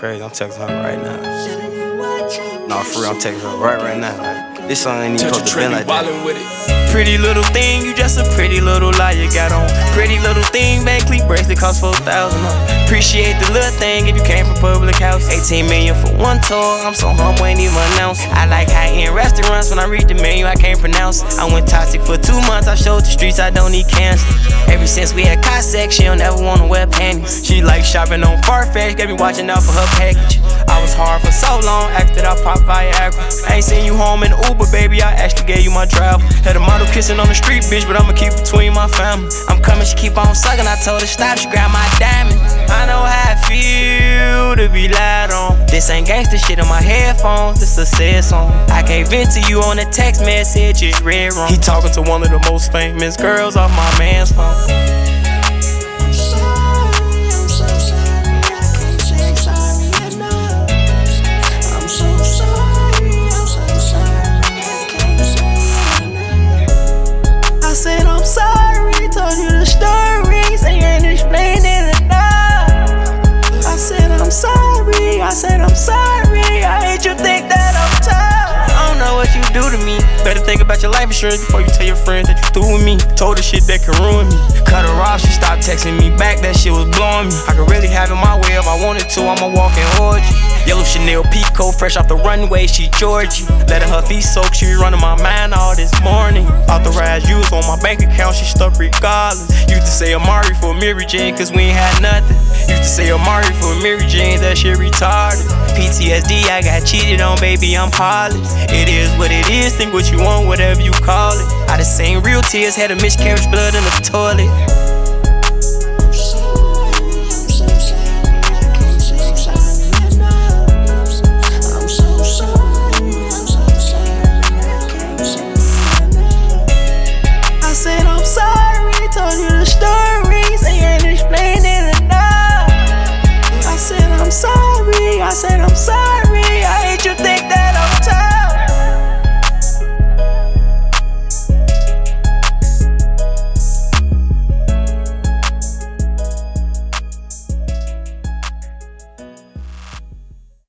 crazy. I'm texting her right now. Nah, for real, I'm texting her right now. Like, this song ain't even supposed to be like that. Pretty little thing, you just a pretty little lie you got on. Pretty little thing, Van Cleef bracelet cost $4,000. Appreciate the little thing if you came from public house. 18 million for one tour, I'm so humble, ain't even announced. I like high-end restaurants, when I read the menu, I can't pronounce. I went toxic for 2 months, I showed the streets I don't need cancer. Ever since we had Cossack, she don't ever wanna wear panties. She like shopping on Farfetch, got me watching out for her package. I was hard for so long, after that I popped Viagra. I ain't seen you home in Uber, baby, I actually gave you my travel. Had a model kissing on the street, bitch, but I'ma keep between my family. I'm coming, she keep on sucking, I told her stop, she grabbed my diamond. I know how I feel to be lied on. This ain't gangsta shit on my headphones, this a sad song. I can't vent to you on a text message, it's read wrong. He talking to one of the most famous girls off my man's phone. I'm sorry, I hate you think that I'm tired. I don't know what you do to me. Better think about your life insurance before you tell your friends that you through with me. Told her shit that can ruin me. Cut her off, she stopped texting me back, that shit was blowing me. I could really have it my way if I wanted to, I'm a walking orgy. Yellow Chanel Pico, fresh off the runway, she Georgie. Letting her feet soak, she be running my mind all this morning. Authorized use on my bank account, she stuck regardless. Used to say Amari for Mary Jane, cause we ain't had nothing. Used to say Amari for Mary Jane, that shit retarded. PTSD, I got cheated on, baby, I'm heartless. It is what it is, think what you want, whatever you call it. I done seen real tears, had a miscarriage, blood in the toilet.